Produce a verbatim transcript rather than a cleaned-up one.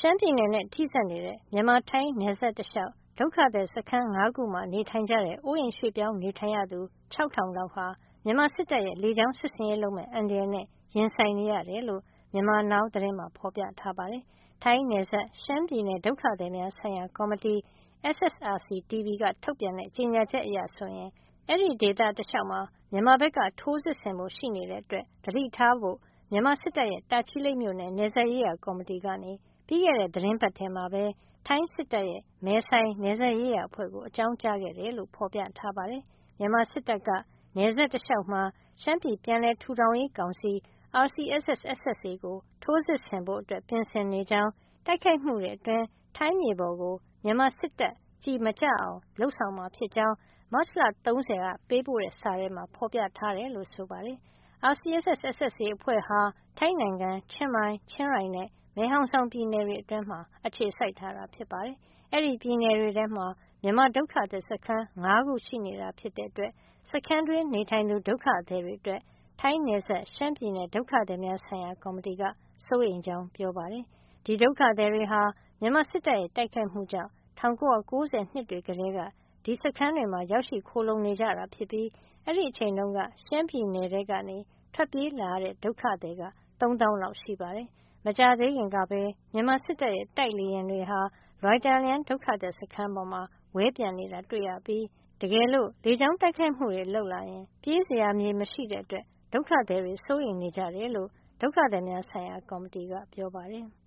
ရှမ်းပြည်နယ်နဲ့ထိစပ်နေတဲ့မြန်မာထိုင်းနယ်စပ်တလျှောက်ဒုက္ခသည်စခန်း၅ခုမှာနေထိုင်ကြတဲ့အိုးအိမ်ရွှေ့ပြောင်းနေထိုင်ရသူ၆ထောင်လောက်ဟာမြန်မာစစ်တပ်ရဲ့လေကြောင်းစစ်ဆင်ရေးလုပ်မဲ့အန္တရာယ်နဲ့ရင်ဆိုင်နေရတယ်လို့မြန်မာနောင်သတင်းမှာဖေါ်ပြထားပါတယ်။ထိုင်းနယ်စပ်ရှမ်းပြည်နယ်ဒုက္ခသည်များဆိုင်ရာကော်မတီ S S R C T V ကထုတ်ပြန်တဲ့ကြေညာချက်အရဆိုရင်အဲဒီဒေသတလျှောက်မှာမြန်မာဘက်ကထိုးစစ်ဆင်ဖို့ရှိနေတဲ့အတွက်သတိထားဖို့မြန်မာစစ်တပ်ရဲ့တာချီလိတ်မြို့နယ်နယ်စပ်ရေးရာကော်မတီကနေပြီးခဲ့တဲ့သီတင်းပတ်ထဲမှာပဲထိုင်းစစ်တပ်ရဲ့မဲဆိုင်နယ်စပ်ရေးရာအဖွဲ့ကိုအကြောင်းကြားခဲ့တယ်လို့ဖေါ်ပြထားပါတယ်။မြန်မာစစ်တပ်ကနယ်စပ်တလျှောက်မှာရှမ်းပြည်ပြန်လည်ထူထောင်ရေးကောင်စီ R C S S S S A ကိုထိုးစစ်ဆင်ဖို့ပြင်ဆင်နေကြောင်းတိုက်ခိုက်မှုတွေအတွင်းထိုင်းမြေပေါ်ကိုမြန်မာစစ်တပ်ကျည်မကျအောင်လုပ်ဆောင်မှာဖြစ်ကြောင်းမတ်လ၃၀ကပေးပို့တဲ့စာထဲမှာဖေါ်ပြထားတယ်လို့ဆိုပါတယ်။ R C S S S S A အဖွဲ့ဟာထိုင်းနိုင်ငံချင်းမိုင်၊ချင်းရိုင်နဲ့မယ်ဟောင်ဆောင်ပြည်နယ်တွေအတွင်းမှာအခြေစိုက်ထားတာဖြစ်ပါတယ်။အဲဒီပြည်နယ်တွေထဲမှာမြန်မာဒုက္ခသည်စခန်း၅ခုရှိနေတာဖြစ်တဲ့အတွက်စခန်းတွင်းနေထိုင်သူဒုက္ခသည်တွေအတွက်ထိုင်းနယ်စပ်ရှမ်းပြည်နယ်ဒုက္ခသည်များဆိုင်ရာကော်မတီကစိုးရိမ်ကြောင်းပြောပါတယ်။ဒီဒုက္ခသည်တွေဟာမြန်မာစစ်တပ်ရဲ့တိုက်ခိုက်မှုကြောင့်၁၉၉၀နှစ်တွေကတည်းကဒီစခန်းတွေမှာရောက်ရှိခိုလှုံနေကြတာဖြစ်ပြီးအဲဒီအချိန်တုန်းကရှမ်းပြည်နယ်ထဲကနေထွက်ပြေးလာရတဲ့ဒုက္ခသည်ကသုံးသောင်းလောက်ရှိပါတယ်။မကြာသေးခင်ကပဲမြန်မာစစ်တပ်ရဲ့တိုက်လေယာဉ်တွေဟာရိုက်တာလျန်ဒုက္ခသည်စခန်းပေါ်မှာဝဲပျံနေတာတွေ့ရပြီးတကယ်လို့လေကြောင်းတိုက်ခိုက်မှုတွေလုပ်လာရင်ပြေးစရာမြေမရှိတဲ့အတွက်ဒုက္ခသည်တွေစိုးရိမ်နေကြတယ်လို့ဒုက္ခသည်များဆိုင်ရာကော်မတီကပြောပါတယ်။